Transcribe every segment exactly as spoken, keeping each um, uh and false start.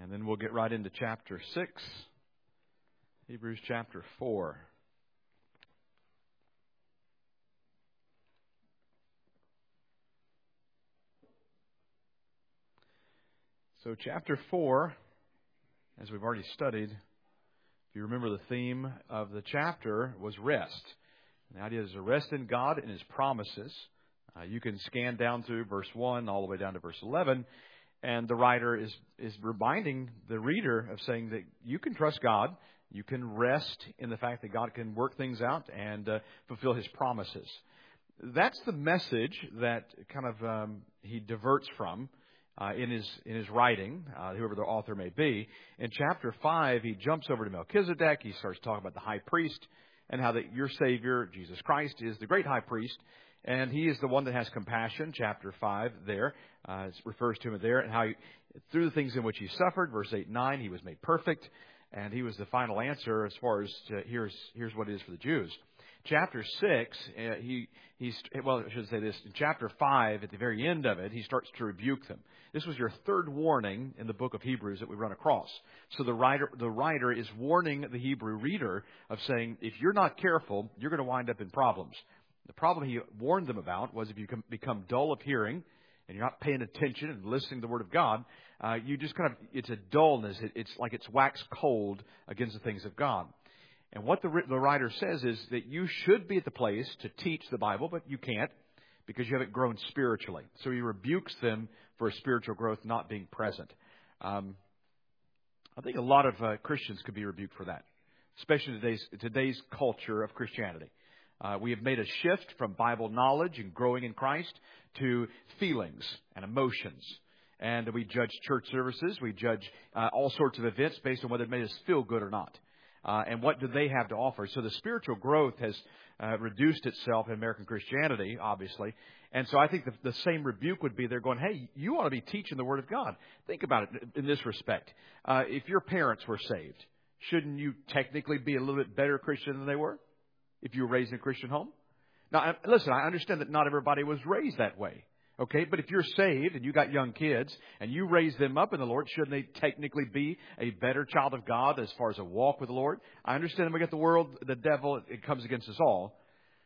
And then we'll get right into chapter six, Hebrews chapter four. So chapter four, as we've already studied, if you remember the theme of the chapter was rest. And the idea is to rest in God and His promises. Uh, you can scan down through verse one all the way down to verse eleven. And the writer is, is reminding the reader of saying that you can trust God. You can rest in the fact that God can work things out and uh, fulfill His promises. That's the message that kind of um, he diverts from uh, in his in his writing, uh, whoever the author may be. In chapter five, he jumps over to Melchizedek. He starts talking about the high priest and how that your Savior, Jesus Christ, is the great high priest. And He is the one that has compassion, chapter five there. Uh, it refers to Him there, and how he, through the things in which He suffered, verse eight and nine, He was made perfect. And He was the final answer as far as to, here's here's what it is for the Jews. Chapter six, uh, he he's well, I should say this. In chapter five, at the very end of it, he starts to rebuke them. This was your third warning in the book of Hebrews that we run across. So the writer the writer is warning the Hebrew reader of saying, if you're not careful, you're going to wind up in problems. The problem he warned them about was if you become dull of hearing and you're not paying attention and listening to the Word of God, uh, you just kind of, it's a dullness. It, it's like it's wax cold against the things of God. And what the, the writer says is that you should be at the place to teach the Bible, but you can't because you haven't grown spiritually. So he rebukes them for spiritual growth not being present. Um, I think a lot of uh, Christians could be rebuked for that, especially in today's, today's culture of Christianity. Uh, we have made a shift from Bible knowledge and growing in Christ to feelings and emotions. And we judge church services. We judge uh, all sorts of events based on whether it made us feel good or not. Uh, and what do they have to offer? So the spiritual growth has uh, reduced itself in American Christianity, obviously. And so I think the, the same rebuke would be they're going, hey, you ought to be teaching the Word of God. Think about it in this respect. Uh, if your parents were saved, shouldn't you technically be a little bit better Christian than they were? If you were raised in a Christian home? Now, listen, I understand that not everybody was raised that way. Okay, but if you're saved and you got young kids and you raise them up in the Lord, shouldn't they technically be a better child of God as far as a walk with the Lord? I understand we got the world, the devil, it comes against us all.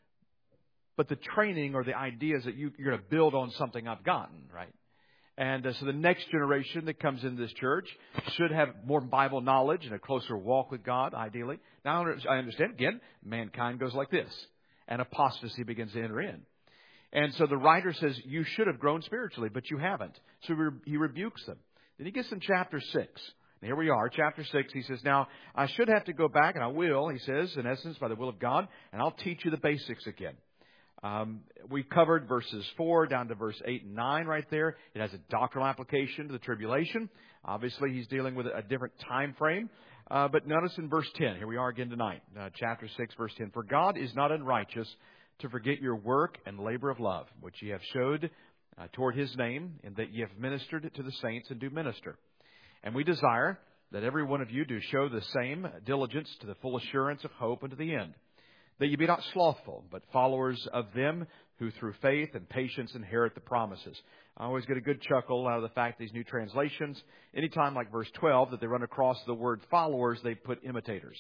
But the training or the ideas that you, you're going to build on something I've gotten, right? And uh, so the next generation that comes into this church should have more Bible knowledge and a closer walk with God, ideally. Now, I understand, again, mankind goes like this, and apostasy begins to enter in. And so the writer says, you should have grown spiritually, but you haven't. So he rebukes them. Then he gets in chapter six. And here we are, chapter six. He says, now, I should have to go back, and I will, he says, in essence, by the will of God, and I'll teach you the basics again. Um, we covered verses four down to verse eight and nine right there. It has a doctrinal application to the tribulation. Obviously, he's dealing with a different time frame. Uh, but notice in verse ten, here we are again tonight, uh, chapter six, verse ten. For God is not unrighteous to forget your work and labor of love, which ye have showed uh, toward His name, and that ye have ministered to the saints and do minister. And we desire that every one of you do show the same diligence to the full assurance of hope unto the end. That ye be not slothful, but followers of them who through faith and patience inherit the promises. I always get a good chuckle out of the fact these new translations, anytime like verse twelve, that they run across the word followers, they put imitators.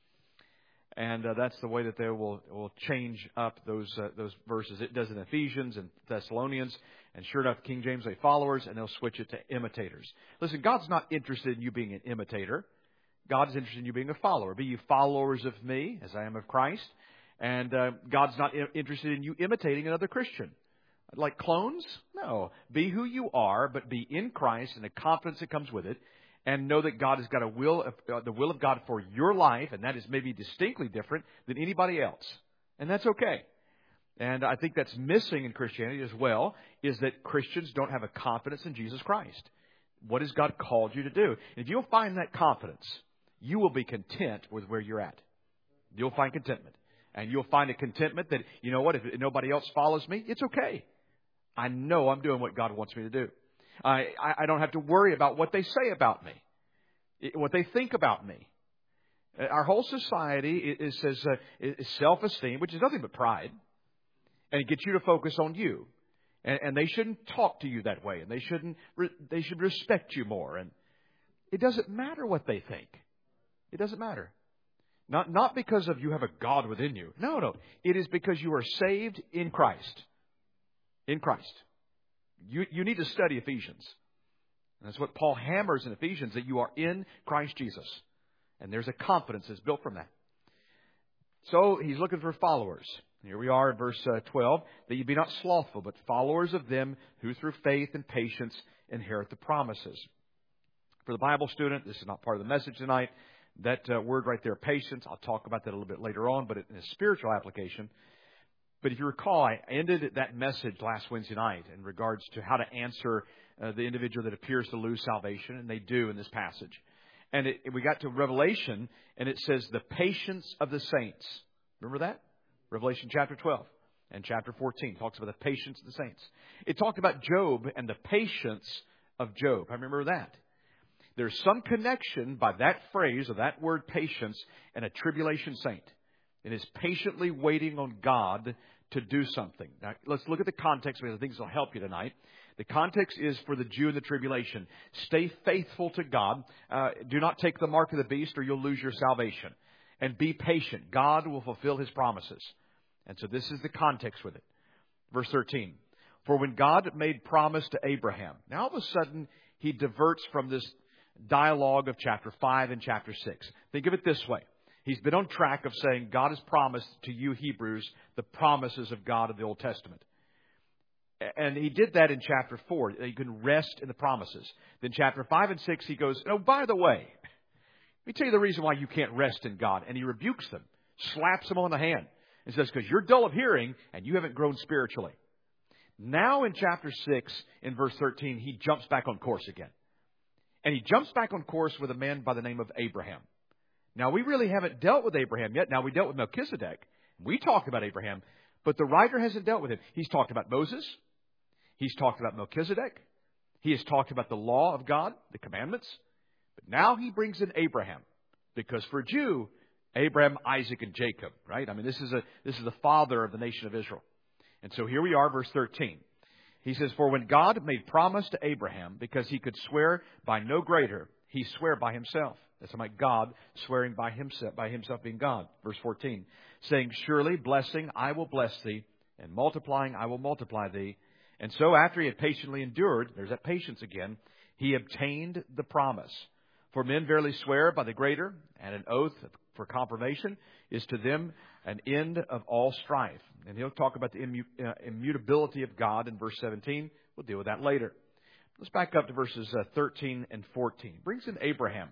And uh, that's the way that they will, will change up those uh, those verses. It does in Ephesians and Thessalonians. And sure enough, King James say followers, and they'll switch it to imitators. Listen, God's not interested in you being an imitator. God is interested in you being a follower. Be you followers of me, as I am of Christ. And uh, God's not interested in you imitating another Christian. Like clones? No. Be who you are, but be in Christ and the confidence that comes with it. And know that God has got a will, uh, the will of God for your life, and that is maybe distinctly different than anybody else. And that's okay. And I think that's missing in Christianity as well, is that Christians don't have a confidence in Jesus Christ. What has God called you to do? If you'll find that confidence, you will be content with where you're at. You'll find contentment. And you'll find a contentment that, you know what, if nobody else follows me, it's okay. I know I'm doing what God wants me to do. I, I don't have to worry about what they say about me, what they think about me. Our whole society is, says uh, is self-esteem, which is nothing but pride. And it gets you to focus on you. And, and they shouldn't talk to you that way. And they shouldn't. They should respect you more. And It doesn't matter what they think. It doesn't matter. Not, not because of you have a God within you. No, no. It is because you are saved in Christ. In Christ. You, you need to study Ephesians. And that's what Paul hammers in Ephesians, that you are in Christ Jesus. And there's a confidence that's built from that. So he's looking for followers. Here we are in verse uh, twelve. That you be not slothful, but followers of them who through faith and patience inherit the promises. For the Bible student, this is not part of the message tonight. That uh, word right there, patience, I'll talk about that a little bit later on, but in a spiritual application. But if you recall, I ended that message last Wednesday night in regards to how to answer uh, the individual that appears to lose salvation, and they do in this passage. And it, we got to Revelation, and it says the patience of the saints. Remember that? Revelation chapter twelve and chapter fourteen talks about the patience of the saints. It talked about Job and the patience of Job. I remember that. There's some connection by that phrase or that word patience and a tribulation saint. It is patiently waiting on God to do something. Now, let's look at the context because I think this will help you tonight. The context is for the Jew in the tribulation. Stay faithful to God. Uh, do not take the mark of the beast or you'll lose your salvation. And be patient. God will fulfill His promises. And so this is the context with it. Verse thirteen. For when God made promise to Abraham. Now all of a sudden He diverts from this dialogue of chapter five and chapter six. Think of it this way. He's been on track of saying God has promised to you Hebrews the promises of God of the Old Testament. And He did that in chapter four. You can rest in the promises. Then chapter five and six, He goes, oh, by the way, let me tell you the reason why you can't rest in God. And He rebukes them, slaps them on the hand, and says, because you're dull of hearing and you haven't grown spiritually. Now in chapter six, in verse thirteen, He jumps back on course again. And He jumps back on course with a man by the name of Abraham. Now, we really haven't dealt with Abraham yet. Now, we dealt with Melchizedek. We talked about Abraham, but the writer hasn't dealt with him. He's talked about Moses. He's talked about Melchizedek. He has talked about the law of God, the commandments. But now he brings in Abraham. Because for a Jew, Abraham, Isaac, and Jacob, right? I mean, this is a this is the father of the nation of Israel. And so here we are, verse thirteen. He says, for when God made promise to Abraham, because He could swear by no greater, He swore by Himself. That's like God swearing by Himself, by Himself being God. Verse fourteen, saying, surely blessing I will bless thee, and multiplying I will multiply thee. And so after He had patiently endured, there's that patience again, He obtained the promise. For men verily swear by the greater, and an oath for confirmation is to them an end of all strife. And he'll talk about the immu- uh, immutability of God in verse seventeen. We'll deal with that later. Let's back up to verses uh, thirteen and fourteen. Brings in Abraham.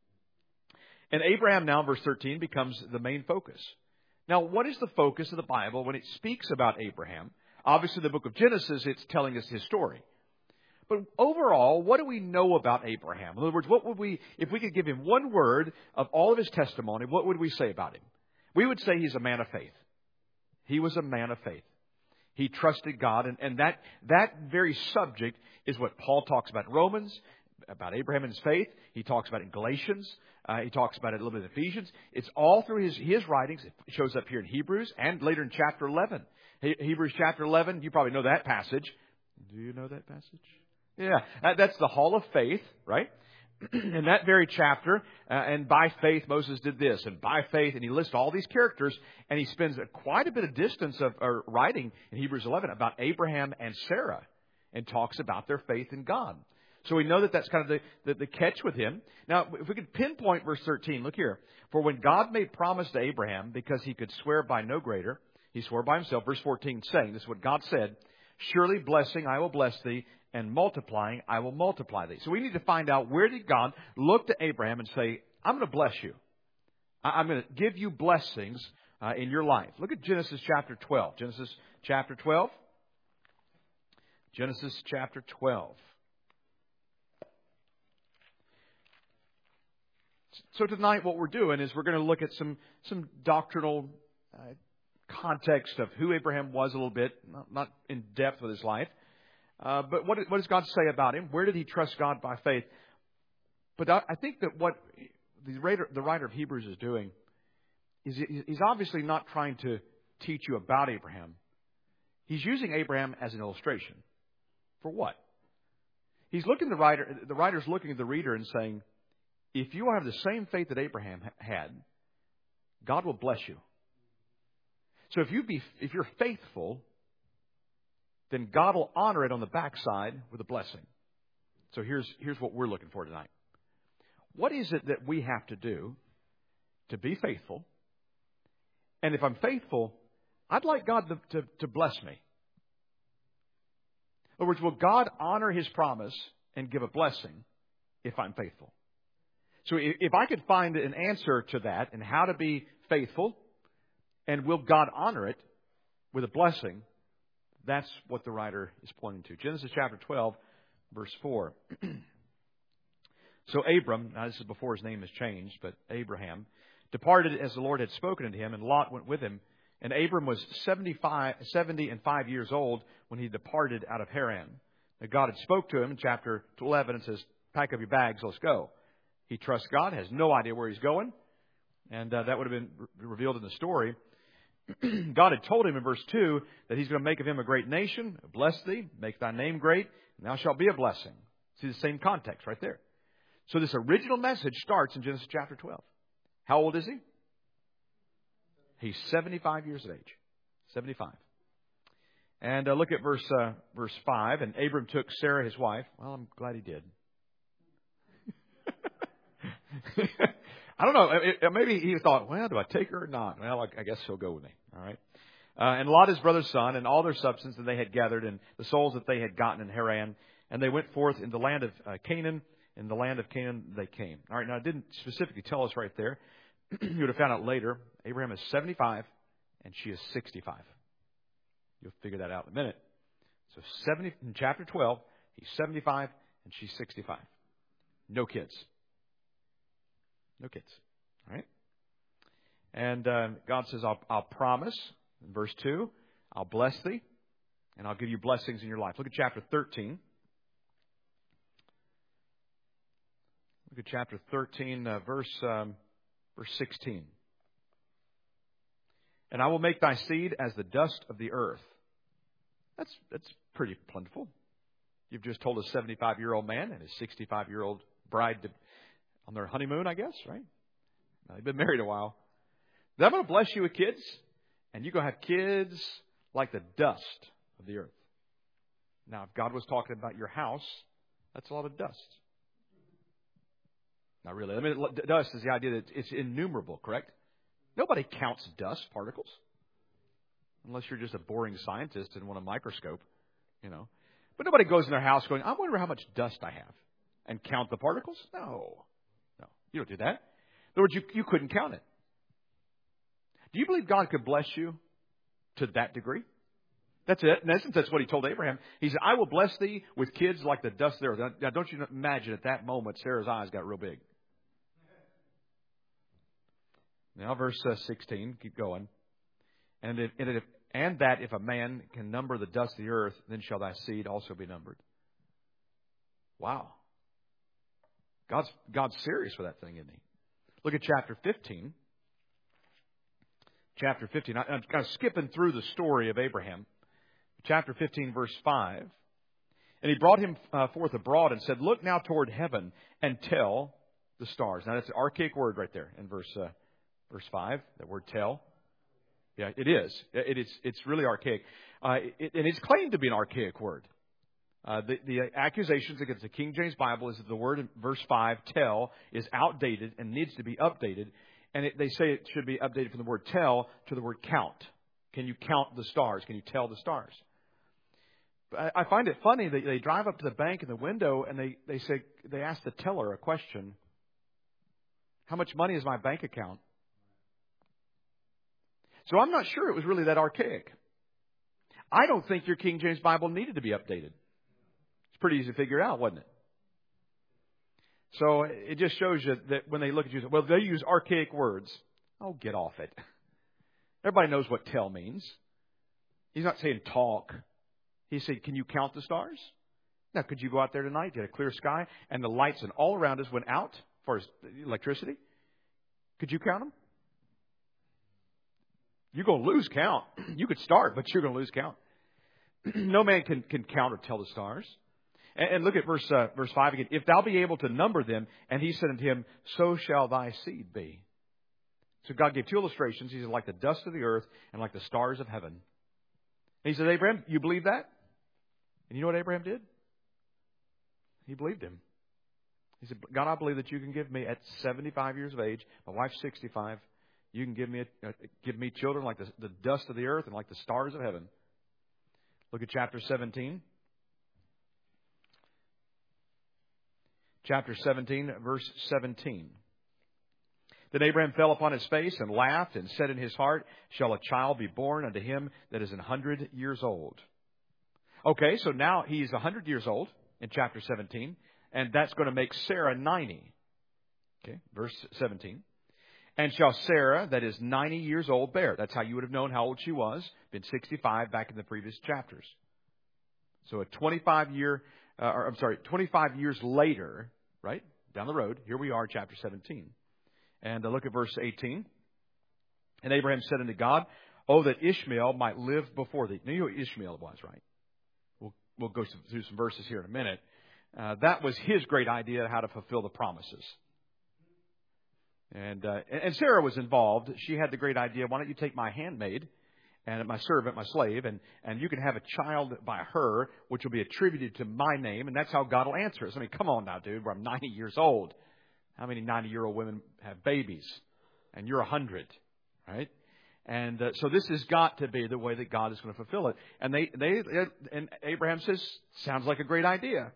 And Abraham now, verse thirteen, becomes the main focus. Now, what is the focus of the Bible when it speaks about Abraham? Obviously, the book of Genesis, it's telling us his story. But overall, what do we know about Abraham? In other words, what would we, if we could give him one word of all of his testimony, what would we say about him? We would say he's a man of faith. He was a man of faith. He trusted God. And, and that, that very subject is what Paul talks about in Romans, about Abraham and his faith. He talks about it in Galatians. Uh, he talks about it a little bit in Ephesians. It's all through his, his writings. It shows up here in Hebrews and later in chapter eleven. He, Hebrews chapter eleven, you probably know that passage. Do you know that passage? Yeah, that, that's the hall of faith, right? In that very chapter, uh, and by faith Moses did this, and by faith, and he lists all these characters, and he spends a, quite a bit of distance of uh, writing in Hebrews eleven about Abraham and Sarah, and talks about their faith in God. So we know that that's kind of the, the, the catch with him. Now, if we could pinpoint verse thirteen, look here. For when God made promise to Abraham, because he could swear by no greater, he swore by himself, verse fourteen, saying, this is what God said, surely blessing I will bless thee, and multiplying I will multiply thee. So we need to find out, where did God look to Abraham and say, I'm going to bless you. I'm going to give you blessings uh, in your life. Look at Genesis chapter twelve. Genesis chapter twelve. Genesis chapter twelve. So tonight what we're doing is we're going to look at some, some doctrinal uh, context of who Abraham was a little bit, not, not in depth with his life. Uh, but what, what does God say about him? Where did he trust God by faith? But I, I think that what the writer, the writer of Hebrews is doing is he's obviously not trying to teach you about Abraham. He's using Abraham as an illustration. For what? He's looking the writer. The writer's looking at the reader and saying, if you have the same faith that Abraham had, God will bless you. So if you be, if you're faithful, then God will honor it on the backside with a blessing. So here's, here's what we're looking for tonight. What is it that we have to do to be faithful? And if I'm faithful, I'd like God to, to, to bless me. In other words, will God honor His promise and give a blessing if I'm faithful? So if, if I could find an answer to that and how to be faithful, and will God honor it with a blessing, that's what the writer is pointing to. Genesis chapter twelve, verse four. So Abram, now this is before his name has changed, but Abraham, departed as the Lord had spoken unto him, and Lot went with him. And Abram was seventy-five, seventy and five years old when he departed out of Haran. Now God had spoke to him in chapter eleven and says, pack up your bags, let's go. He trusts God, has no idea where he's going. And uh, that would have been re- revealed in the story. God had told him in verse two that He's going to make of him a great nation, bless thee, make thy name great, and thou shalt be a blessing. See the same context right there. So this original message starts in Genesis chapter twelve. How old is he? He's seventy-five years of age. seventy-five. And uh, look at verse uh, verse five. And Abram took Sarah his wife. Well, I'm glad he did. I don't know. It, it, maybe he thought, well, do I take her or not? Well, I, I guess he'll go with me. All right. Uh, and Lot his brother's son, and all their substance that they had gathered, and the souls that they had gotten in Haran. And they went forth in the land of uh, Canaan. In the land of Canaan they came. All right. Now, it didn't specifically tell us right there. You would have found out later. Abraham is seventy-five, and she is sixty-five. You'll figure that out in a minute. So seventy in chapter twelve, he's seventy-five, and she's sixty-five. No kids. No kids. All right? And uh, God says, I'll, I'll promise, in verse two, I'll bless thee, and I'll give you blessings in your life. Look at chapter thirteen. Look at chapter thirteen, uh, verse, um, verse sixteen. And I will make thy seed as the dust of the earth. That's, that's pretty plentiful. You've just told a seventy-five-year-old man and his sixty-five-year-old bride to, on their honeymoon, I guess, right? Now, they've been married a while. Then I'm going to bless you with kids, and you're going to have kids like the dust of the earth. Now, if God was talking about your house, that's a lot of dust. Not really. I mean, dust is the idea that it's innumerable, correct? Nobody counts dust particles. Unless you're just a boring scientist and want a microscope, you know. But nobody goes in their house going, I wonder how much dust I have. And count the particles? No. No. You don't do that. In other words, you, you couldn't count it. Do you believe God could bless you to that degree? That's it. In essence, that's what He told Abraham. He said, I will bless thee with kids like the dust there. Now, don't you imagine at that moment, Sarah's eyes got real big. Now, verse uh, sixteen, keep going. And, if, and, if, and that if a man can number the dust of the earth, then shall thy seed also be numbered. Wow. God's, God's serious for that thing, isn't He? Look at chapter fifteen. Chapter fifteen. I, I'm kind of skipping through the story of Abraham. Chapter fifteen, verse five. And he brought him uh, forth abroad and said, look now toward heaven and tell the stars. Now, that's an archaic word right there in verse uh, verse five, that word tell. Yeah, it is. It is. It's really archaic. Uh, it, and it's claimed to be an archaic word. Uh, the, the accusations against the King James Bible is that the word in verse five, tell, is outdated and needs to be updated. And it, they say it should be updated from the word tell to the word count. Can you count the stars? Can you tell the stars? I, I find it funny that they drive up to the bank in the window and they, they say, they ask the teller a question. How much money is my bank account? So I'm not sure it was really that archaic. I don't think your King James Bible needed to be updated. It's pretty easy to figure out, wasn't it? So it just shows you that when they look at you, well, they use archaic words. Oh, get off it. Everybody knows what tell means. He's not saying talk. He said, can you count the stars? Now, could you go out there tonight, get a clear sky, and the lights and all around us went out as far as electricity? Could you count them? You're going to lose count. You could start, but you're going to lose count. No man can, can count or tell the stars. And, and look at verse uh, verse five again. If thou be able to number them, and he said unto him, so shall thy seed be. So God gave two illustrations. He said, like the dust of the earth and like the stars of heaven. And he said, Abraham, you believe that? And you know what Abraham did? He believed him. He said, God, I believe that you can give me at seventy-five years of age, my wife's sixty-five, you can give me a, uh, give me children like the, the dust of the earth and like the stars of heaven. Look at chapter seventeen. Chapter seventeen, verse seventeen. Then Abraham fell upon his face and laughed and said in his heart, shall a child be born unto him that is an hundred years old? Okay, so now he's a hundred years old in chapter seventeen, and that's going to make Sarah ninety. Okay, verse seventeen. And shall Sarah, that is ninety years old, bear? That's how you would have known how old she was. Been sixty-five back in the previous chapters. So a twenty-five year, uh, or I'm sorry, twenty-five years later, right, down the road, here we are, chapter seventeen. And uh, look at verse eighteen. And Abraham said unto God, oh, that Ishmael might live before thee. Now you know who Ishmael was, right? We'll, we'll go through some verses here in a minute. Uh, that was his great idea how to fulfill the promises. And, uh, and Sarah was involved. She had the great idea, why don't you take my handmaid and my servant, my slave, and, and you can have a child by her, which will be attributed to my name, and that's how God will answer us. I mean, come on now, dude, I'm ninety years old. How many ninety-year-old women have babies? And you're one hundred, right? And uh, so this has got to be the way that God is going to fulfill it. And they, they, and Abraham says, sounds like a great idea.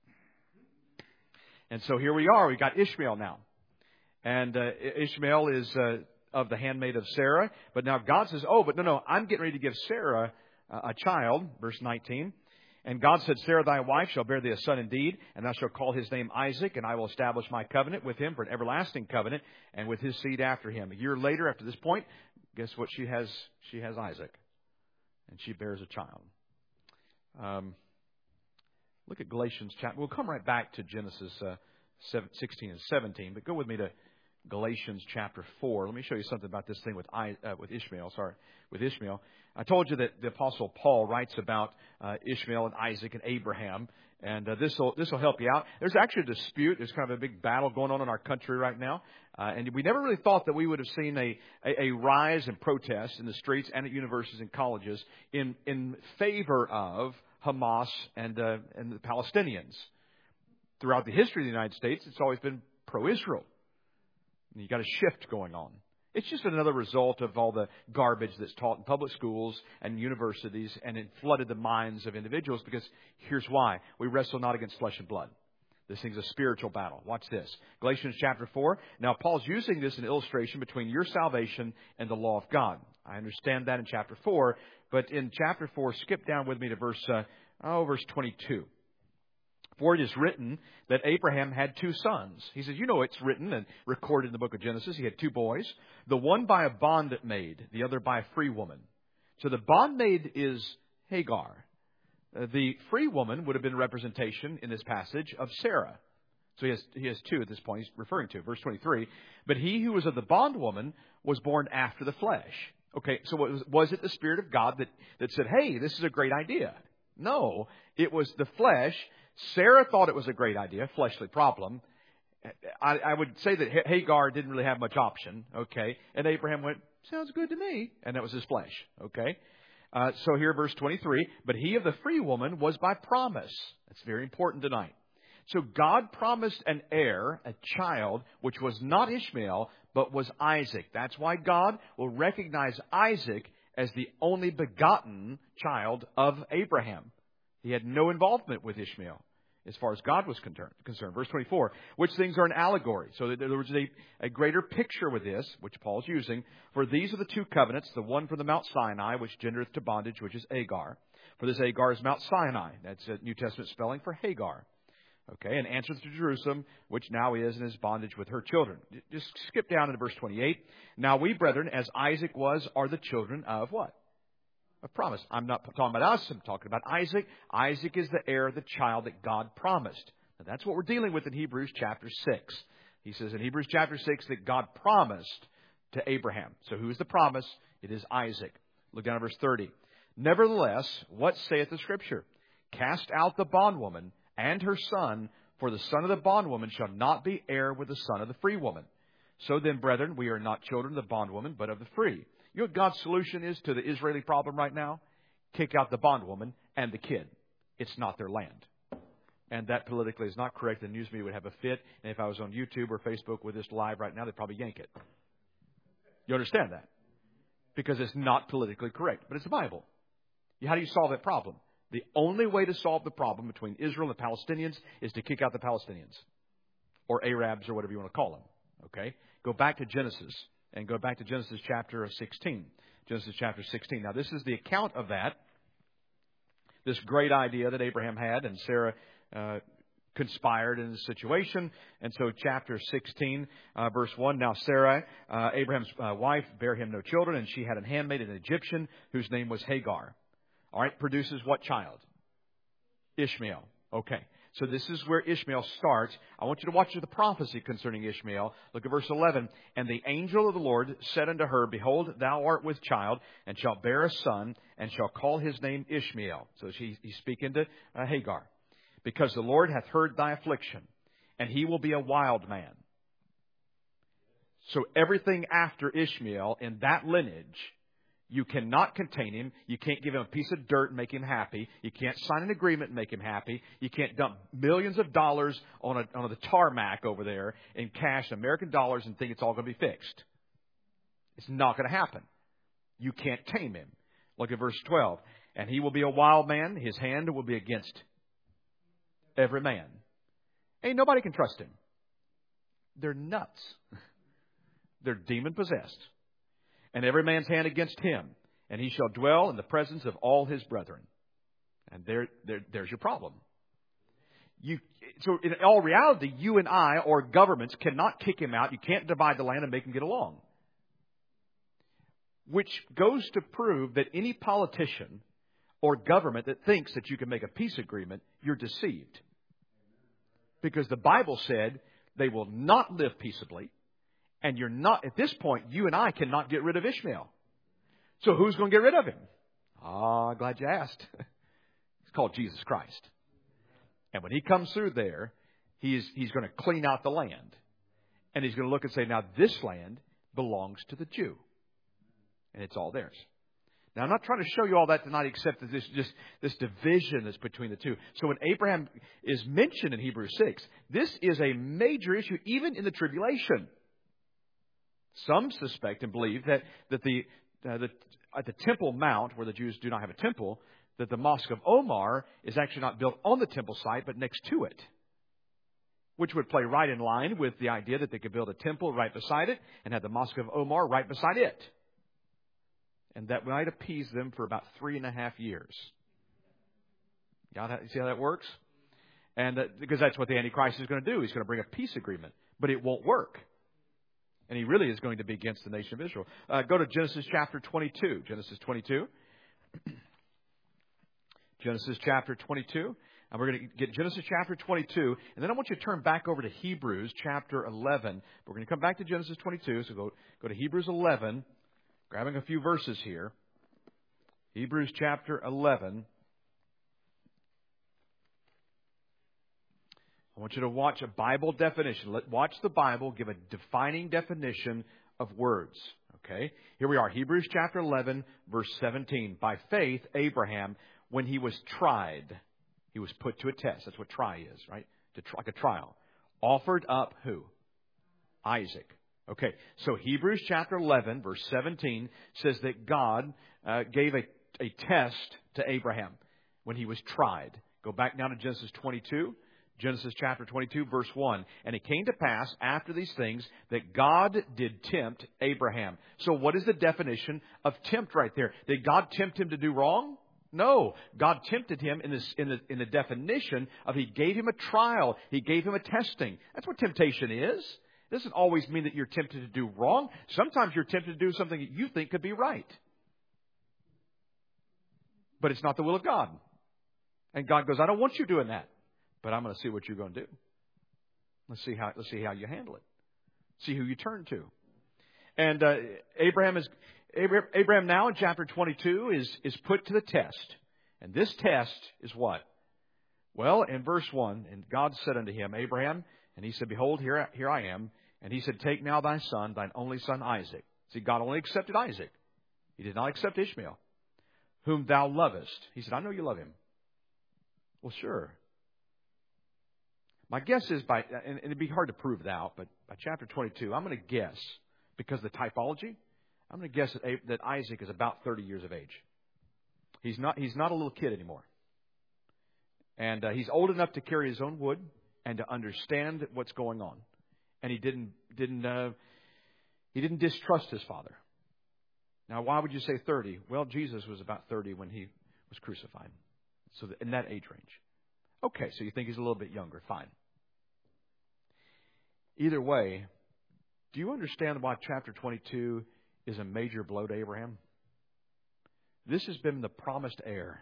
And so here we are. We got Ishmael now. And uh, Ishmael is uh, of the handmaid of Sarah. But now God says, oh, but no, no, I'm getting ready to give Sarah uh, a child. Verse nineteen. And God said, Sarah thy wife shall bear thee a son indeed, and thou shalt call his name Isaac, and I will establish my covenant with him for an everlasting covenant, and with his seed after him. A year later, after this point, guess what she has? She has Isaac. And she bears a child. Um, look at Galatians chapter. We'll come right back to Genesis uh, sixteen and seventeen, but go with me to Galatians chapter four. Let me show you something about this thing with I, uh, with Ishmael. Sorry, with Ishmael. I told you that the Apostle Paul writes about uh, Ishmael and Isaac and Abraham, and uh, this will this will help you out. There's actually a dispute. There's kind of a big battle going on in our country right now, uh, and we never really thought that we would have seen a, a, a rise in protests in the streets and at universities and colleges in in favor of Hamas and uh, and the Palestinians. Throughout the history of the United States, it's always been pro-Israel. And you've got a shift going on. It's just another result of all the garbage that's taught in public schools and universities, and it flooded the minds of individuals because here's why. We wrestle not against flesh and blood. This thing's a spiritual battle. Watch this. Galatians chapter four. Now, Paul's using this as an illustration between your salvation and the law of God. I understand that in chapter four, but in chapter four, skip down with me to verse, uh, oh, verse twenty-two. For it is written that Abraham had two sons. He says, you know it's written and recorded in the book of Genesis. He had two boys, the one by a bondmaid, the other by a free woman. So the bondmaid is Hagar. Uh, the free woman would have been representation in this passage of Sarah. So he has, he has two at this point he's referring to. Verse twenty-three, but he who was of the bondwoman was born after the flesh. Okay, so was, was it the Spirit of God that, that said, hey, this is a great idea? No, it was the flesh. Sarah thought it was a great idea, fleshly problem. I, I would say that Hagar didn't really have much option, okay? And Abraham went, sounds good to me. And that was his flesh, okay? Uh, so here, verse twenty-three, but he of the free woman was by promise. That's very important tonight. So God promised an heir, a child, which was not Ishmael, but was Isaac. That's why God will recognize Isaac as the only begotten child of Abraham. He had no involvement with Ishmael as far as God was concerned. Verse twenty-four, which things are an allegory. So there was a, a greater picture with this, which Paul's using. For these are the two covenants, the one from the Mount Sinai, which gendereth to bondage, which is Agar. For this Agar is Mount Sinai. That's a New Testament spelling for Hagar. Okay, and answers to Jerusalem, which now is in his bondage with her children. Just skip down to verse twenty-eight. Now we, brethren, as Isaac was, are the children of what? Of promise. I'm not talking about us. I'm talking about Isaac. Isaac is the heir, the child that God promised. Now, that's what we're dealing with in Hebrews chapter six. He says in Hebrews chapter six that God promised to Abraham. So who is the promise? It is Isaac. Look down at verse thirty. Nevertheless, what saith the Scripture? Cast out the bondwoman and her son, for the son of the bondwoman shall not be heir with the son of the free woman. So then, brethren, we are not children of the bondwoman, but of the free. You know what God's solution is to the Israeli problem right now? Kick out the bondwoman and the kid. It's not their land. And that politically is not correct. The news media would have a fit. And if I was on YouTube or Facebook with this live right now, they'd probably yank it. You understand that? Because it's not politically correct. But it's the Bible. How do you solve that problem? The only way to solve the problem between Israel and the Palestinians is to kick out the Palestinians. Or Arabs or whatever you want to call them. Okay? Go back to Genesis. And go back to Genesis chapter sixteen. Genesis chapter sixteen. Now, this is the account of that. This great idea that Abraham had, and Sarah uh, conspired in the situation. And so chapter sixteen, uh, verse one, now Sarah, uh, Abraham's uh, wife, bare him no children, and she had an handmaid, an Egyptian, whose name was Hagar. All right, produces what child? Ishmael. Okay. So this is where Ishmael starts. I want you to watch the prophecy concerning Ishmael. Look at verse eleven. And the angel of the Lord said unto her, Behold, thou art with child, and shalt bear a son, and shall call his name Ishmael. So she, he's speaking to uh, Hagar. Because the Lord hath heard thy affliction, and he will be a wild man. So everything after Ishmael in that lineage, you cannot contain him. You can't give him a piece of dirt and make him happy. You can't sign an agreement and make him happy. You can't dump millions of dollars on a, on the tarmac over there in cash, American dollars, and think it's all going to be fixed. It's not going to happen. You can't tame him. Look at verse twelve. And he will be a wild man. His hand will be against every man. Ain't nobody can trust him. They're nuts. They're demon possessed. And every man's hand against him, and he shall dwell in the presence of all his brethren. And there, there, there's your problem. You, so in all reality, you and I or governments cannot kick him out. You can't divide the land and make him get along. Which goes to prove that any politician or government that thinks that you can make a peace agreement, you're deceived. Because the Bible said they will not live peaceably. And you're not, at this point, you and I cannot get rid of Ishmael. So who's going to get rid of him? Ah, glad you asked. It's called Jesus Christ. And when he comes through there, he's, he's going to clean out the land. And he's going to look and say, now this land belongs to the Jew. And it's all theirs. Now, I'm not trying to show you all that tonight, except that this just this division that's between the two. So when Abraham is mentioned in Hebrews six, this is a major issue, even in the tribulation. Some suspect and believe that, that the, uh, the at the Temple Mount, where the Jews do not have a temple, that the Mosque of Omar is actually not built on the temple site, but next to it. Which would play right in line with the idea that they could build a temple right beside it and have the Mosque of Omar right beside it. And that might appease them for about three and a half years. You see how that works? And uh, because that's what the Antichrist is going to do. He's going to bring a peace agreement. But it won't work. And he really is going to be against the nation of Israel. Uh, go to Genesis chapter twenty-two. Genesis twenty-two. Genesis chapter twenty-two. And we're going to get Genesis chapter twenty-two. And then I want you to turn back over to Hebrews chapter eleven. We're going to come back to Genesis twenty-two. So go, go to Hebrews eleven. Grabbing a few verses here. Hebrews chapter eleven. I want you to watch a Bible definition. Let, watch the Bible give a defining definition of words. Okay? Here we are. Hebrews chapter eleven, verse seventeen. By faith, Abraham, when he was tried, he was put to a test. That's what try is, right? To try, like a trial. Offered up who? Isaac. Okay, so Hebrews chapter eleven, verse seventeen says that God uh, gave a, a test to Abraham when he was tried. Go back now to Genesis twenty-two. Genesis chapter twenty-two, verse one. And it came to pass after these things that God did tempt Abraham. So what is the definition of tempt right there? Did God tempt him to do wrong? No. God tempted him in, this, in, the, in the definition of he gave him a trial. He gave him a testing. That's what temptation is. It doesn't always mean that you're tempted to do wrong. Sometimes you're tempted to do something that you think could be right. But it's not the will of God. And God goes, I don't want you doing that. But I'm going to see what you're going to do. Let's see how let's see how you handle it. See who you turn to. And uh, Abraham is Abraham, Abraham now in chapter twenty-two is is put to the test. And this test is what? Well, in verse one, and God said unto him, Abraham, and he said, Behold, here, here I am. And he said, Take now thy son, thine only son Isaac. See, God only accepted Isaac. He did not accept Ishmael, whom thou lovest. He said, I know you love him. Well, sure. My guess is by, and it'd be hard to prove that out, but by chapter twenty-two, I'm going to guess, because of the typology, I'm going to guess that, that Isaac is about thirty years of age. He's not, he's not a little kid anymore. And uh, he's old enough to carry his own wood and to understand what's going on. And he didn't didn't uh, he didn't distrust his father. Now, why would you say thirty? Well, Jesus was about thirty when he was crucified, so in that age range. Okay, so you think he's a little bit younger? Fine. Either way, do you understand why chapter twenty-two is a major blow to Abraham? This has been the promised heir.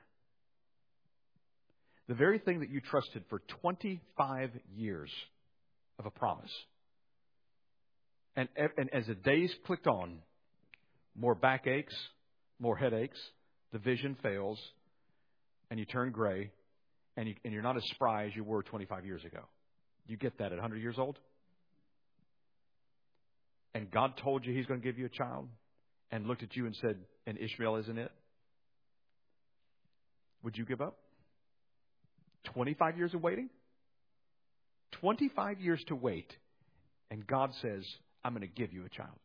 The very thing that you trusted for twenty-five years of a promise. And, and as the days clicked on, more backaches, more headaches, the vision fails, and you turn gray, and, you, and you're not as spry as you were twenty-five years ago. You get that at one hundred years old? And God told you He's going to give you a child, and looked at you and said, and Ishmael isn't it? Would you give up? twenty-five years of waiting? twenty-five years to wait, and God says, I'm going to give you a child.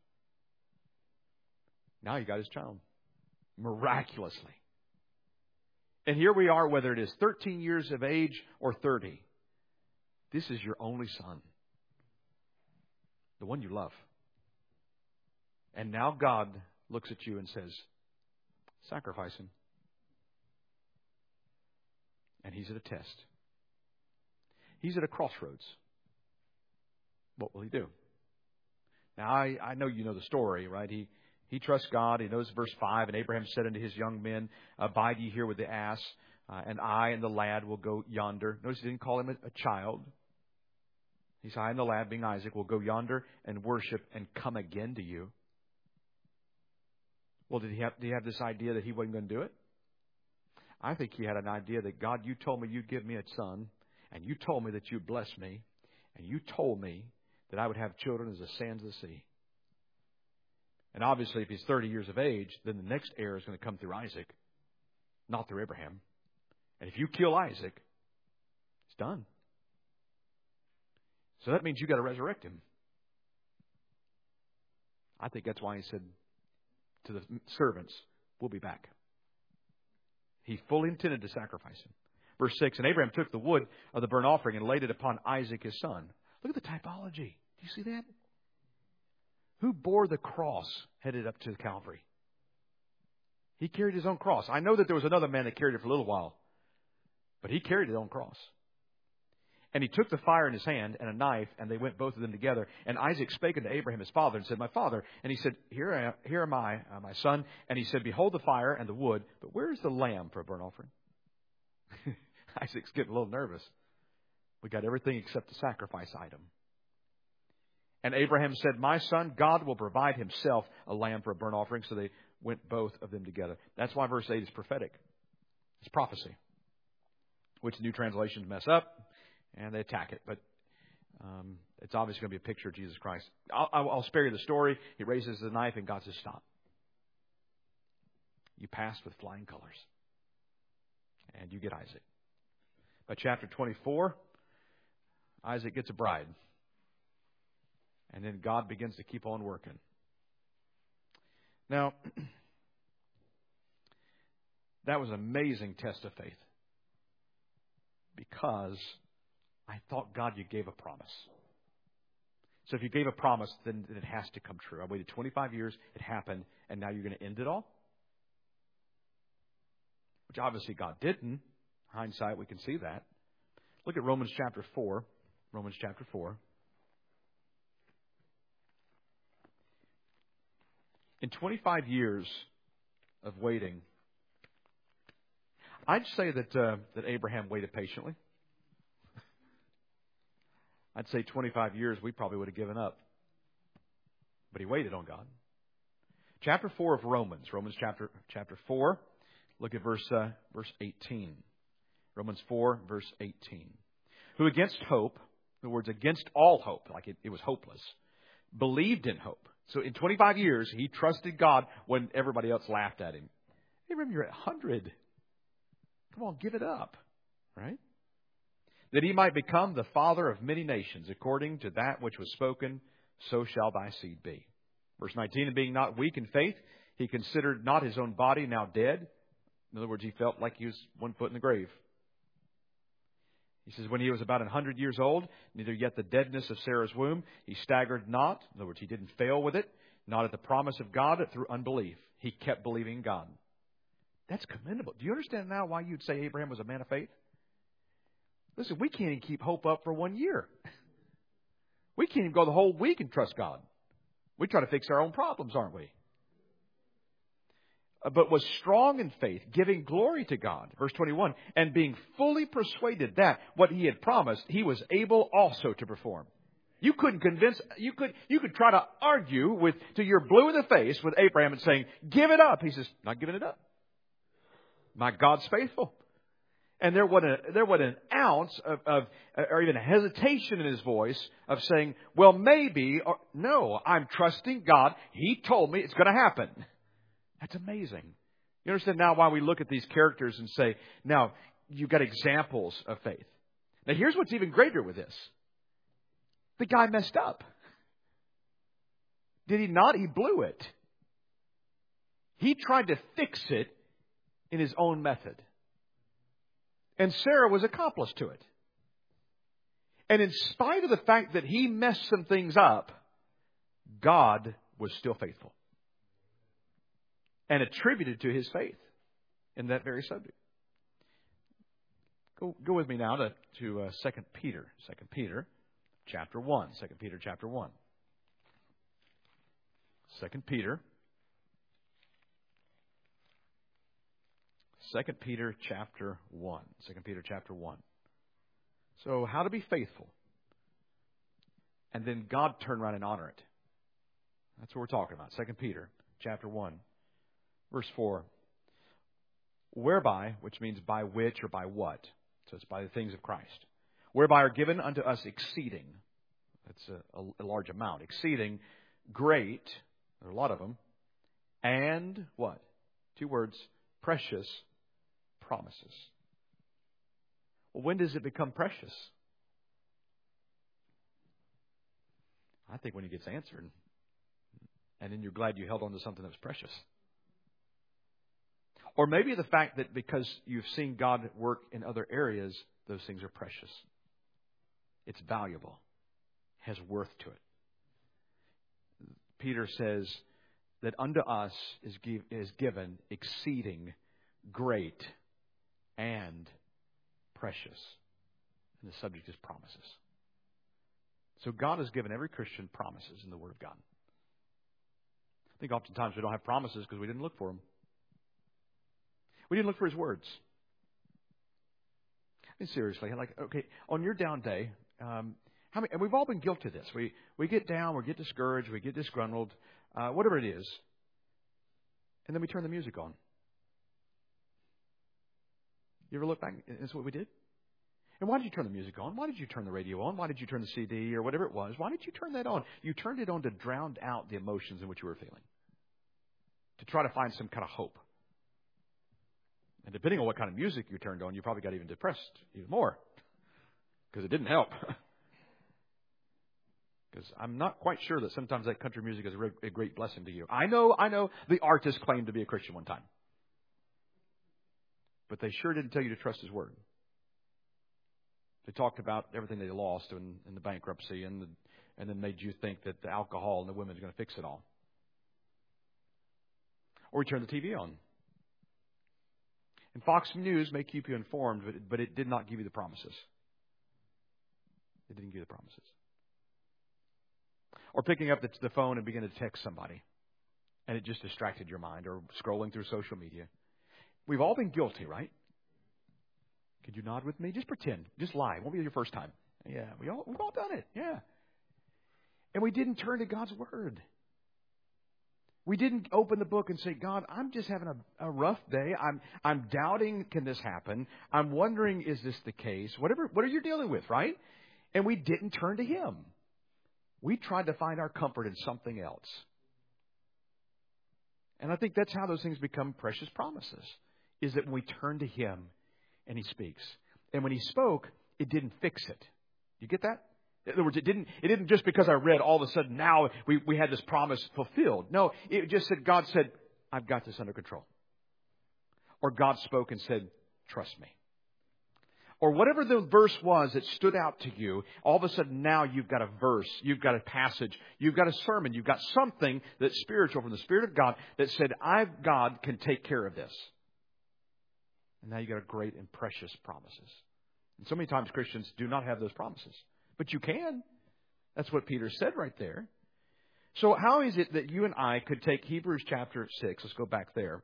Now you got his child. Miraculously. And here we are, whether it is thirteen years of age or thirty. This is your only son. The one you love. And now God looks at you and says, sacrifice him. And he's at a test. He's at a crossroads. What will he do? Now, I, I know you know the story, right? He he trusts God. He knows verse five. And Abraham said unto his young men, Abide ye here with the ass, uh, and I and the lad will go yonder. Notice he didn't call him a, a child. He said, I and the lad, being Isaac, will go yonder and worship and come again to you. Well, did he have, did he have this idea that he wasn't going to do it? I think he had an idea that, God, you told me you'd give me a son, and you told me that you'd bless me, and you told me that I would have children as the sands of the sea. And obviously, if he's thirty years of age, then the next heir is going to come through Isaac, not through Abraham. And if you kill Isaac, it's done. So that means you got to resurrect him. I think that's why he said to the servants, we'll be back. He fully intended to sacrifice him. Verse six, and Abraham took the wood of the burnt offering and laid it upon Isaac his son. Look at the typology. Do you see that? Who bore the cross headed up to Calvary? He carried his own cross. I know that there was another man that carried it for a little while, but he carried his own cross. And he took the fire in his hand and a knife, and they went both of them together. And Isaac spake unto Abraham his father and said, My father. And he said, Here I am, here am I, uh, my son. And he said, Behold the fire and the wood, but where is the lamb for a burnt offering? Isaac's getting a little nervous. We got everything except the sacrifice item. And Abraham said, My son, God will provide himself a lamb for a burnt offering. So they went both of them together. That's why verse eight is prophetic. It's prophecy, which new translations mess up. And they attack it. But um, it's obviously going to be a picture of Jesus Christ. I'll, I'll spare you the story. He raises the knife and God says, stop. You passed with flying colors. And you get Isaac. By chapter twenty-four, Isaac gets a bride. And then God begins to keep on working. Now, that was an amazing test of faith. Because I thought, God, you gave a promise. So if you gave a promise, then it has to come true. I waited twenty-five years, it happened, and now you're going to end it all? Which obviously God didn't. Hindsight, we can see that. Look at Romans chapter four. Romans chapter four. In twenty-five years of waiting, I'd say that uh, that Abraham waited patiently. I'd say twenty-five years, we probably would have given up. But he waited on God. Chapter four of Romans, Romans chapter chapter four. Look at verse uh, verse eighteen. Romans four, verse eighteen. Who against hope, in other words, against all hope, like it, it was hopeless, believed in hope. So in twenty-five years, he trusted God when everybody else laughed at him. Hey, remember, you're at one hundred. Come on, give it up. Right? That he might become the father of many nations, according to that which was spoken, so shall thy seed be. Verse nineteen, and being not weak in faith, he considered not his own body now dead. In other words, he felt like he was one foot in the grave. He says, when he was about a hundred years old, neither yet the deadness of Sarah's womb, he staggered not. In other words, he didn't fail with it, not at the promise of God, but through unbelief. He kept believing God. That's commendable. Do you understand now why you'd say Abraham was a man of faith? Listen, we can't even keep hope up for one year. We can't even go the whole week and trust God. We try to fix our own problems, aren't we? But was strong in faith, giving glory to God. Verse twenty-one, and being fully persuaded that what he had promised, he was able also to perform. You couldn't convince, you could, you could try to argue with, till you're blue in the face with Abraham and saying, give it up. He says, not giving it up. My God's faithful. And there wasn't, a, there wasn't an ounce of, of, or even a hesitation in his voice of saying, well, maybe, or no, I'm trusting God. He told me it's going to happen. That's amazing. You understand now why we look at these characters and say, now, you've got examples of faith. Now, here's what's even greater with this. The guy messed up. Did he not? He blew it. He tried to fix it in his own method. And Sarah was accomplice to it. And in spite of the fact that he messed some things up, God was still faithful. And attributed to his faith in that very subject. Go, go with me now to, to uh, Second Peter. Second Peter chapter one. Second Peter chapter one. Second Peter. Second Peter chapter one. Second Peter chapter one. So how to be faithful. And then God turn around and honor it. That's what we're talking about. Second Peter chapter one. Verse four. Whereby, which means by which or by what. So it's by the things of Christ. Whereby are given unto us exceeding. That's a, a, a large amount. Exceeding great. There are a lot of them. And what? Two words. Precious promises. Well, when does it become precious? I think when it gets answered. And then you're glad you held on to something that was precious. Or maybe the fact that because you've seen God work in other areas, those things are precious. It's valuable. Has worth to it. Peter says that unto us is, give, is given exceeding great and precious. And the subject is promises. So God has given every Christian promises in the Word of God. I think oftentimes we don't have promises because we didn't look for them. We didn't look for His words. I mean, seriously, like, okay, on your down day, um, how many, and we've all been guilty of this. We we get down, we get discouraged, we get disgruntled, uh, whatever it is, and then we turn the music on. You ever look back? That's what we did? And why did you turn the music on? Why did you turn the radio on? Why did you turn the C D or whatever it was? Why did you turn that on? You turned it on to drown out the emotions in which you were feeling. To try to find some kind of hope. And depending on what kind of music you turned on, you probably got even depressed even more. Because it didn't help. Because I'm not quite sure that sometimes that country music is a great blessing to you. I know, I know the artist claimed to be a Christian one time. But they sure didn't tell you to trust His Word. They talked about everything they lost in, in the bankruptcy and, the, and then made you think that the alcohol and the women are going to fix it all. Or we turn the T V on. And Fox News may keep you informed, but, but it did not give you the promises. It didn't give you the promises. Or picking up the, the phone and beginning to text somebody. And it just distracted your mind. Or scrolling through social media. We've all been guilty, right? Could you nod with me? Just pretend. Just lie. It won't be your first time. Yeah, we all, we've all done it. Yeah. And we didn't turn to God's Word. We didn't open the book and say, God, I'm just having a, a rough day. I'm I'm doubting, can this happen? I'm wondering, is this the case? Whatever, what are you dealing with, right? And we didn't turn to Him. We tried to find our comfort in something else. And I think that's how those things become precious promises, is that when we turn to Him and He speaks. And when He spoke, it didn't fix it. You get that? In other words, it didn't, it didn't just because I read all of a sudden now we, we had this promise fulfilled. No, it just said, God said, I've got this under control. Or God spoke and said, trust me. Or whatever the verse was that stood out to you, all of a sudden now you've got a verse, you've got a passage, you've got a sermon, you've got something that's spiritual from the Spirit of God that said, I, God, can take care of this. And now you've got a great and precious promises. And so many times Christians do not have those promises. But you can. That's what Peter said right there. So how is it that you and I could take Hebrews chapter six, let's go back there.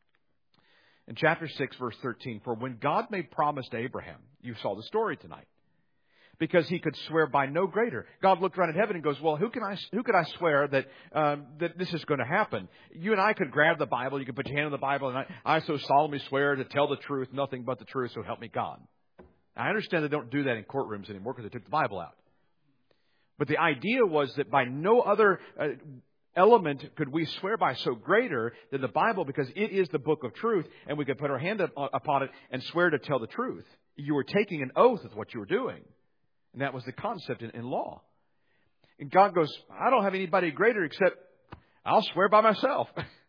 In chapter six, verse thirteen, for when God made promise to Abraham, you saw the story tonight, because He could swear by no greater. God looked around at heaven and goes, well, who can I, who could I swear that, um, that this is going to happen? You and I could grab the Bible, you could put your hand on the Bible, and I, I so solemnly swear to tell the truth, nothing but the truth, so help me God. I understand they don't do that in courtrooms anymore because they took the Bible out. But the idea was that by no other uh, element could we swear by so greater than the Bible, because it is the book of truth, and we could put our hand up, uh, upon it and swear to tell the truth. You were taking an oath with what you were doing. And that was the concept in, in law. And God goes, I don't have anybody greater except I'll swear by myself.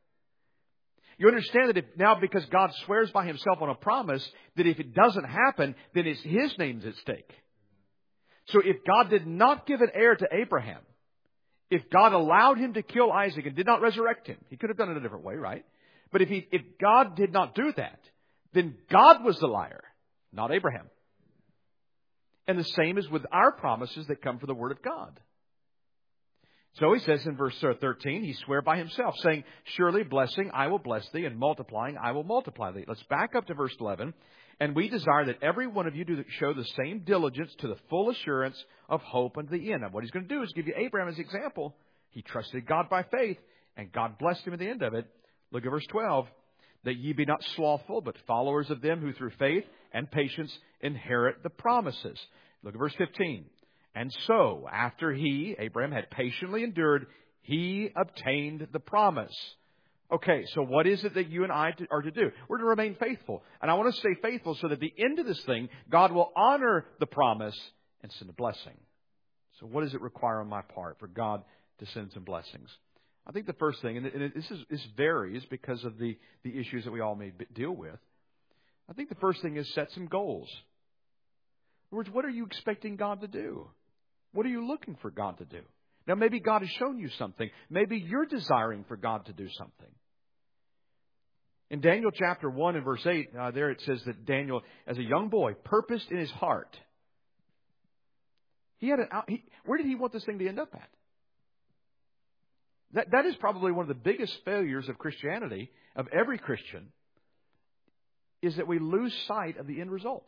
You understand that if now, because God swears by Himself on a promise, that if it doesn't happen, then it's His name's at stake. So if God did not give an heir to Abraham, if God allowed him to kill Isaac and did not resurrect him, He could have done it a different way, right? But if he, if God did not do that, then God was the liar, not Abraham. And the same is with our promises that come from the Word of God. So He says in verse thirteen, He swore by Himself, saying, surely blessing I will bless thee, and multiplying I will multiply thee. Let's back up to verse eleven. And we desire that every one of you do show the same diligence to the full assurance of hope unto the end. And what He's going to do is give you Abraham as example. He trusted God by faith, and God blessed him at the end of it. Look at verse twelve. That ye be not slothful, but followers of them who through faith and patience inherit the promises. Look at verse fifteen. And so, after he, Abraham, had patiently endured, he obtained the promise. Okay, so what is it that you and I are to do? We're to remain faithful. And I want to stay faithful so that at the end of this thing, God will honor the promise and send a blessing. So what does it require on my part for God to send some blessings? I think the first thing, and this is this varies because of the, the issues that we all may deal with. I think the first thing is set some goals. In other words, what are you expecting God to do? What are you looking for God to do? Now, maybe God has shown you something. Maybe you're desiring for God to do something. In Daniel chapter one and verse eight, uh, there it says that Daniel, as a young boy, purposed in his heart. He had an, he, where did he want this thing to end up at? That, that is probably one of the biggest failures of Christianity, of every Christian, is that we lose sight of the end result.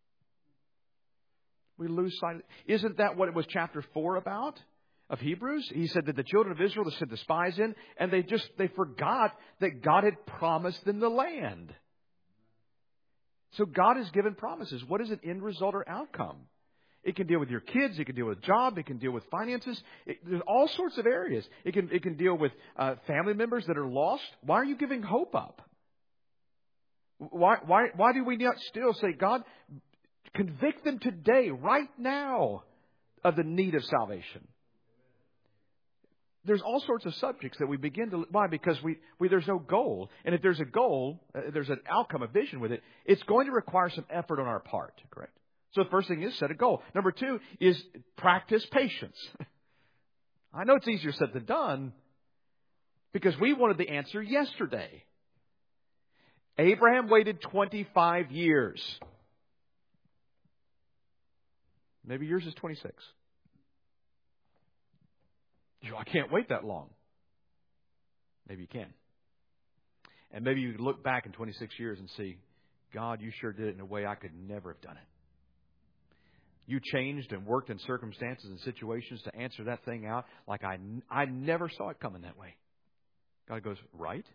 We lose sight. Isn't that what it was chapter four about of Hebrews? He said that the children of Israel sent the spies in, and they just, they forgot that God had promised them the land. So God has given promises. What is an end result or outcome? It can deal with your kids. It can deal with job. It can deal with finances. It, there's all sorts of areas. It can, it can deal with uh, family members that are lost. Why are you giving hope up? Why, why, why do we not still say, God, convict them today, right now, of the need of salvation? There's all sorts of subjects that we begin to... Why? Because we, we there's no goal. And if there's a goal, uh, there's an outcome, a vision with it, it's going to require some effort on our part, correct? So the first thing is set a goal. Number two is practice patience. I know it's easier said than done because we wanted the answer yesterday. Abraham waited twenty-five years. Maybe yours is twenty-six. You know, I can't wait that long. Maybe you can. And maybe you look back in twenty-six years and see, God, you sure did it in a way I could never have done it. You changed and worked in circumstances and situations to answer that thing out like I, I never saw it coming that way. God goes, right?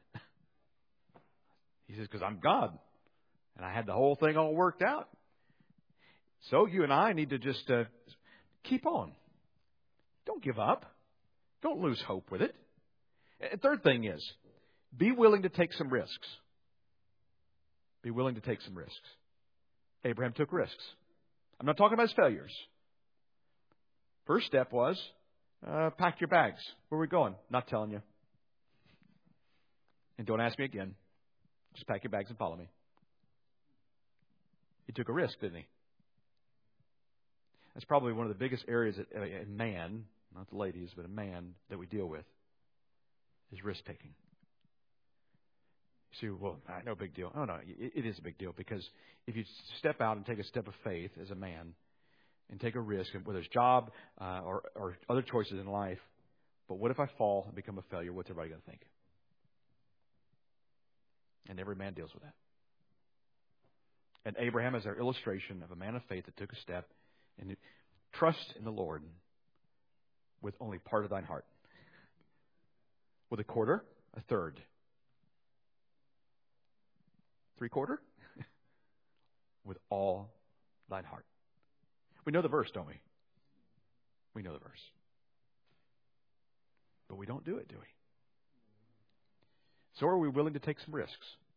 He says, because I'm God. And I had the whole thing all worked out. So you and I need to just uh, keep on. Don't give up. Don't lose hope with it. And third thing is, be willing to take some risks. Be willing to take some risks. Abraham took risks. I'm not talking about his failures. First step was, uh, pack your bags. Where are we going? Not telling you. And don't ask me again. Just pack your bags and follow me. He took a risk, didn't he? That's probably one of the biggest areas that a man, not the ladies, but a man that we deal with, is risk-taking. You see, well, no big deal. Oh, no, it, it is a big deal, because if you step out and take a step of faith as a man and take a risk, whether it's job uh, or, or other choices in life, but what if I fall and become a failure? What's everybody going to think? And every man deals with that. And Abraham is our illustration of a man of faith that took a step and trust in the Lord with only part of thine heart. With a quarter, a third. Three quarter? With all thine heart. We know the verse, don't we? We know the verse. But we don't do it, do we? So are we willing to take some risks?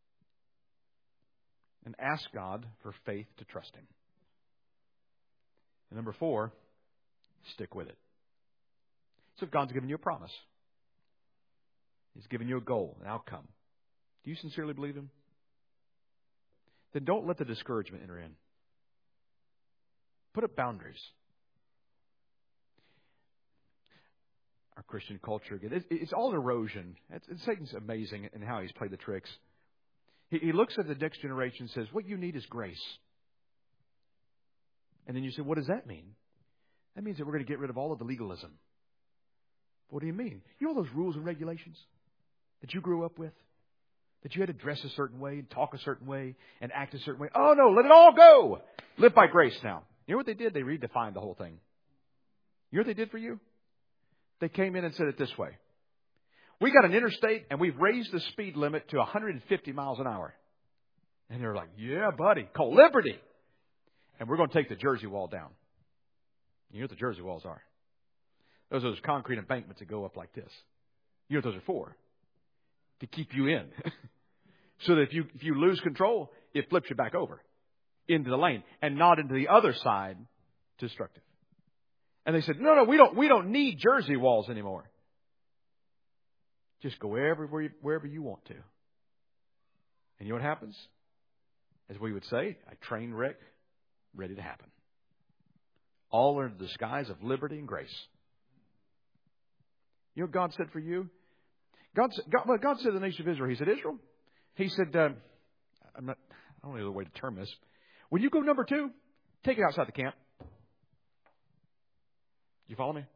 And ask God for faith to trust Him. And number four, stick with it. So if God's given you a promise, He's given you a goal, an outcome, do you sincerely believe Him? Then don't let the discouragement enter in. Put up boundaries. Our Christian culture, again, it's all erosion. It's, Satan's amazing in how he's played the tricks. He, he looks at the next generation and says, what you need is grace. And then you say, what does that mean? That means that we're going to get rid of all of the legalism. What do you mean? You know all those rules and regulations that you grew up with? That you had to dress a certain way and talk a certain way and act a certain way? Oh, no, let it all go. Live by grace now. You know what they did? They redefined the whole thing. You know what they did for you? They came in and said it this way. We got an interstate and we've raised the speed limit to one hundred fifty miles an hour. And they're like, yeah, buddy, call Liberty. And we're going to take the Jersey Wall down. You know what the Jersey Walls are? Those are those concrete embankments that go up like this. You know what those are for? To keep you in. So that if you if you lose control, it flips you back over into the lane and not into the other side, destructive. And they said, no, no, we don't we don't need Jersey Walls anymore. Just go wherever, wherever you want to. And you know what happens? As we would say, a train wreck ready to happen. All under the skies of liberty and grace. You know what God said for you? God, God, well, God said to the nation of Israel, He said, Israel, He said, uh, I'm not, I don't know the way to term this. When you go number two, take it outside the camp. You follow me? In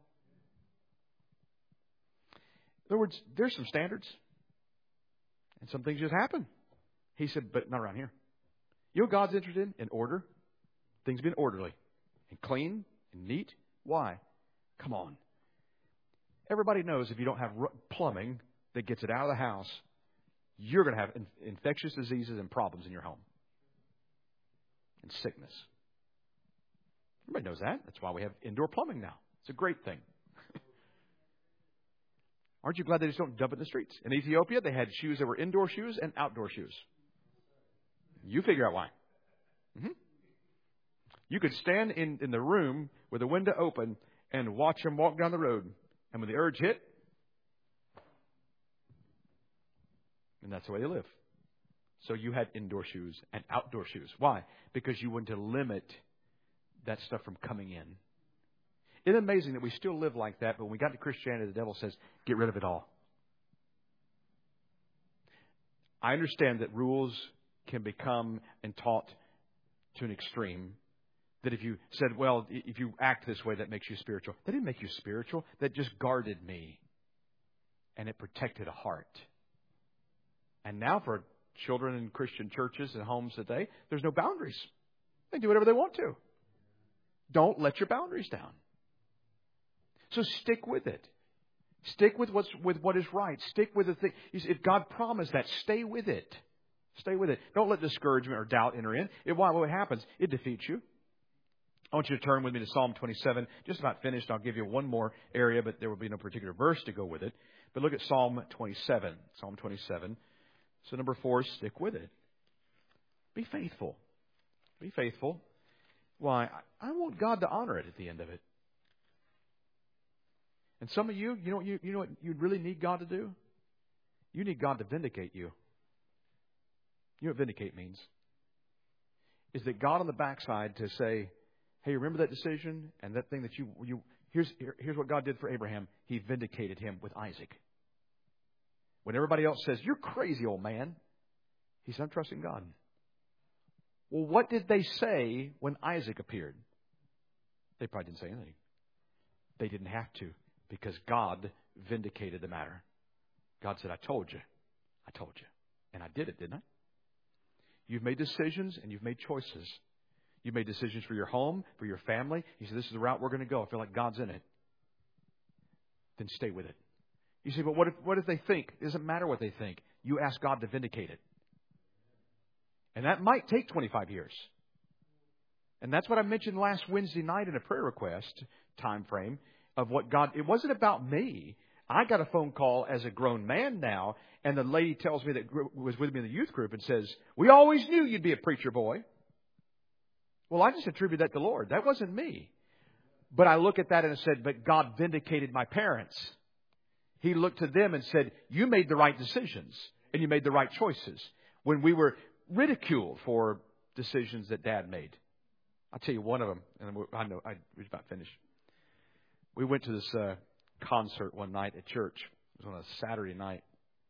other words, there's some standards. And some things just happen. He said, but not around here. You know what God's interested in? In order. Things being orderly and clean and neat. Why? Come on. Everybody knows if you don't have plumbing that gets it out of the house, you're going to have infectious diseases and problems in your home. And sickness. Everybody knows that. That's why we have indoor plumbing now. It's a great thing. Aren't you glad they just don't dump it in the streets? In Ethiopia, they had shoes that were indoor shoes and outdoor shoes. You figure out why. Mm-hmm. You could stand in, in the room with the window open and watch them walk down the road. And when the urge hit, and that's the way they live. So you had indoor shoes and outdoor shoes. Why? Because you wanted to limit that stuff from coming in. Isn't it amazing that we still live like that, but when we got to Christianity, the devil says, get rid of it all. I understand that rules can become and taught to an extreme. That if you said, well, if you act this way, that makes you spiritual. That didn't make you spiritual. That just guarded me. And it protected a heart. And now for children in Christian churches and homes today, there's no boundaries. They do whatever they want to. Don't let your boundaries down. So stick with it. Stick with what's with what is right. Stick with the thing. If God promised that, stay with it. Stay with it. Don't let discouragement or doubt enter in. It, what happens? It defeats you. I want you to turn with me to Psalm twenty-seven. Just about finished. I'll give you one more area, but there will be no particular verse to go with it. But look at Psalm twenty-seven. Psalm twenty-seven. So number four, stick with it. Be faithful. Be faithful. Why? I want God to honor it at the end of it. And some of you, you know, you, you know what you really need God to do? You need God to vindicate you. You know what vindicate means? Is that God on the backside to say, hey, remember that decision and that thing that you, you here's, here, here's what God did for Abraham. He vindicated him with Isaac. When everybody else says, you're crazy, old man, he said, I'm trusting God. Well, what did they say when Isaac appeared? They probably didn't say anything. They didn't have to, because God vindicated the matter. God said, I told you. I told you. And I did it, didn't I? You've made decisions and you've made choices. You've made decisions for your home, for your family. You say, this is the route we're going to go. I feel like God's in it. Then stay with it. You say, but what if, what if they think? It doesn't matter what they think. You ask God to vindicate it. And that might take twenty-five years. And that's what I mentioned last Wednesday night in a prayer request time frame of what God... It wasn't about me. I got a phone call as a grown man now, and the lady tells me that was with me in the youth group and says, we always knew you'd be a preacher boy. Well, I just attribute that to the Lord. That wasn't me. But I look at that and I said, but God vindicated my parents. He looked to them and said, you made the right decisions and you made the right choices when we were ridiculed for decisions that Dad made. I'll tell you one of them, and I know I was about finished. We went to this uh, concert one night at church. It was on a Saturday night.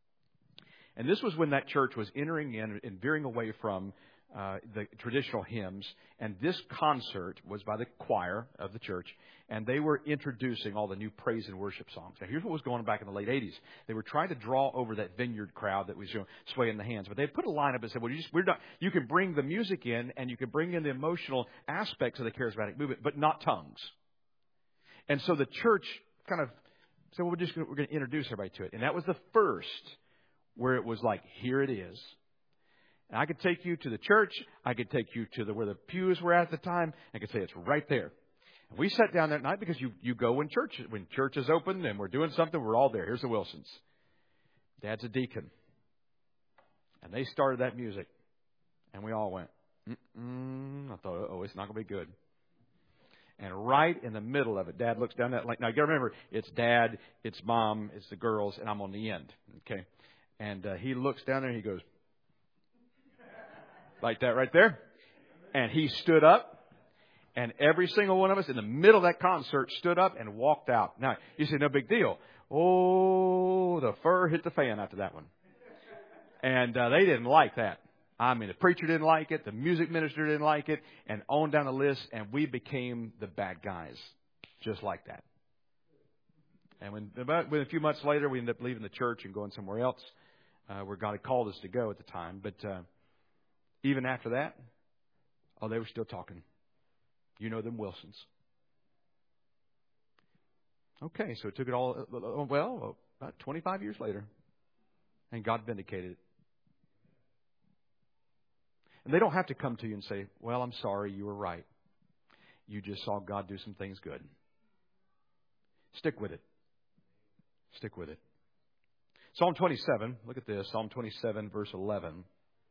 And this was when that church was entering in and veering away from uh, the traditional hymns. And this concert was by the choir of the church. And they were introducing all the new praise and worship songs. Now, here's what was going on back in the late eighties. They were trying to draw over that vineyard crowd that was, you know, swaying the hands. But they put a line up and said, well, you, just, we're not, you can bring the music in and you can bring in the emotional aspects of the charismatic movement, but not tongues. And so the church kind of said, well, we're just gonna, we're going to introduce everybody to it. And that was the first where it was like, here it is. And I could take you to the church. I could take you to the where the pews were at the time. I could say it's right there. And we sat down that night because you, you go when church when church is open and we're doing something. We're all there. Here's the Wilsons. Dad's a deacon. And they started that music. And we all went, mm-mm. I thought, oh, it's not going to be good. And right in the middle of it, Dad looks down that lane. Now, you got to remember, it's Dad, it's Mom, it's the girls, and I'm on the end. Okay. And uh, he looks down there and he goes, like that right there. And he stood up. And every single one of us in the middle of that concert stood up and walked out. Now, you say, no big deal. Oh, the fur hit the fan after that one. And uh, they didn't like that. I mean, the preacher didn't like it. The music minister didn't like it. And on down the list. And we became the bad guys. Just like that. And when about when a few months later, we ended up leaving the church and going somewhere else uh, where God had called us to go at the time. But uh, even after that, oh, they were still talking. You know them Wilsons. Okay, so it took it all, well, about twenty-five years later. And God vindicated it. And they don't have to come to you and say, well, I'm sorry, you were right. You just saw God do some things good. Stick with it. Stick with it. Psalm twenty-seven, look at this. Psalm twenty-seven, verse eleven.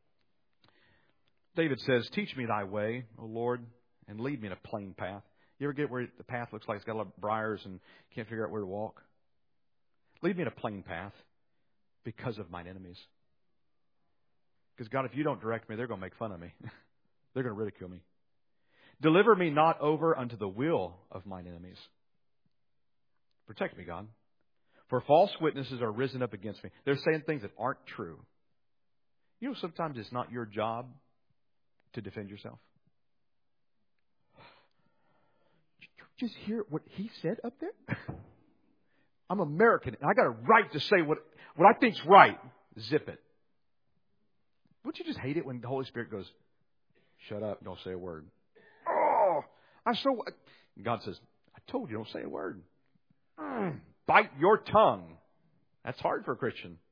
David says, teach me thy way, O Lord, and lead me in a plain path. You ever get where the path looks like it's got a lot of briars and can't figure out where to walk? Lead me in a plain path because of mine enemies. Because, God, if you don't direct me, they're going to make fun of me. They're going to ridicule me. Deliver me not over unto the will of mine enemies. Protect me, God. For false witnesses are risen up against me. They're saying things that aren't true. You know, sometimes it's not your job to defend yourself. Did you just hear what he said up there? I'm American, and I got a right to say what, what I think's right. Zip it. Wouldn't you just hate it when the Holy Spirit goes, shut up, don't say a word? Oh, I so... God says, I told you, don't say a word. Mm, bite your tongue. That's hard for a Christian.